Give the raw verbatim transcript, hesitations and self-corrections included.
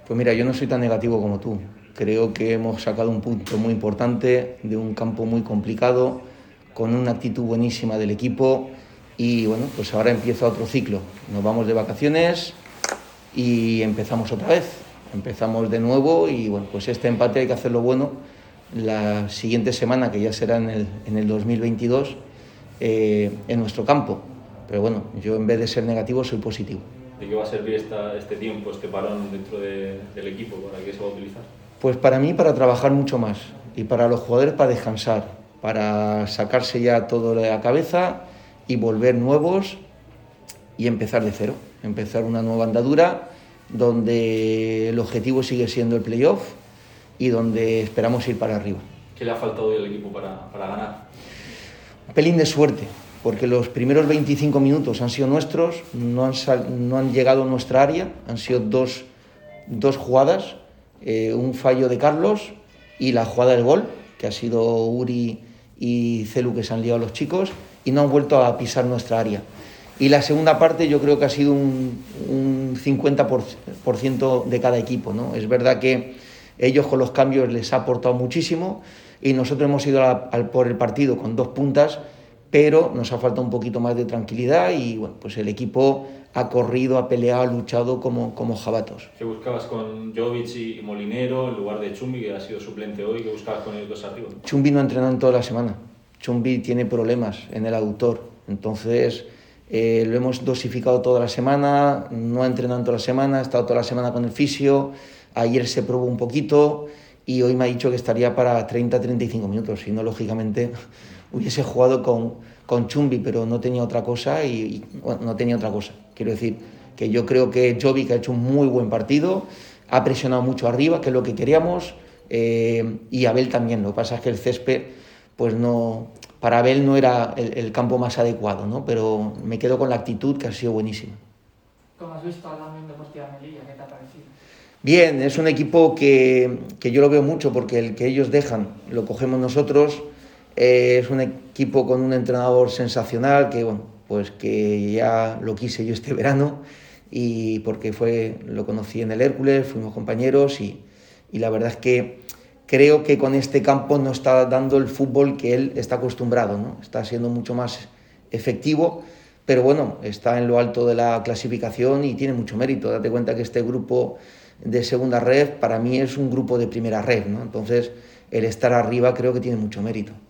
Pues mira, yo no soy tan negativo como tú. Creo que hemos sacado un punto muy importante de un campo muy complicado, con una actitud buenísima del equipo y bueno, pues ahora empieza otro ciclo. Nos vamos de vacaciones y empezamos otra vez. Empezamos de nuevo y bueno, pues este empate hay que hacerlo bueno la siguiente semana, que ya será en el, en el dos mil veintidós, eh, en nuestro campo. Pero bueno, yo en vez de ser negativo soy positivo. ¿De qué va a servir esta, este tiempo, este parón dentro de, del equipo? ¿Para qué se va a utilizar? Pues para mí para trabajar mucho más y para los jugadores para descansar, para sacarse ya todo de la cabeza y volver nuevos y empezar de cero, empezar una nueva andadura donde el objetivo sigue siendo el playoff y donde esperamos ir para arriba. ¿Qué le ha faltado hoy al equipo para, para ganar? Un pelín de suerte, porque los primeros veinticinco minutos han sido nuestros, no han, sal, no han llegado a nuestra área, han sido dos, dos jugadas, eh, un fallo de Carlos y la jugada del gol, que ha sido Uri y Celu que se han liado los chicos, y no han vuelto a pisar nuestra área. Y la segunda parte yo creo que ha sido un, un cincuenta por ciento de cada equipo, ¿no? Es verdad que ellos con los cambios les ha aportado muchísimo y nosotros hemos ido a, a, por el partido con dos puntas, pero nos ha faltado un poquito más de tranquilidad y bueno, pues el equipo ha corrido, ha peleado, ha luchado como, como jabatos. ¿Qué buscabas con Jovic y Molinero en lugar de Chumbi, que ha sido suplente hoy? ¿Qué buscabas con ellos dos arriba? Chumbi no ha entrenado en toda la semana. Chumbi tiene problemas en el aductor, entonces eh, lo hemos dosificado toda la semana, no ha entrenado en toda la semana, ha estado toda la semana con el fisio, ayer se probó un poquito y hoy me ha dicho que estaría para treinta a treinta y cinco minutos, si no, lógicamente hubiese jugado con, con Chumbi, pero no tenía otra cosa y, y bueno, no tenía otra cosa. Quiero decir que yo creo que Jovic ha hecho un muy buen partido, ha presionado mucho arriba, que es lo que queríamos, eh, y Abel también. Lo que pasa es que el césped, pues no, para Abel no era el, el campo más adecuado, ¿no? Pero me quedo con la actitud, que ha sido buenísima. ¿Cómo has visto a la Unión Deportiva Melilla? ¿Qué te ha parecido? Bien, es un equipo que, que yo lo veo mucho porque el que ellos dejan lo cogemos nosotros. Eh, es un equipo con un entrenador sensacional que, bueno, pues que ya lo quise yo este verano y porque fue, lo conocí en el Hércules, fuimos compañeros y, y la verdad es que creo que con este campo no está dando el fútbol que él está acostumbrado, ¿no? Está siendo mucho más efectivo, pero bueno, está en lo alto de la clasificación y tiene mucho mérito. Date cuenta que este grupo de segunda red para mí es un grupo de primera red, ¿no? Entonces el estar arriba creo que tiene mucho mérito.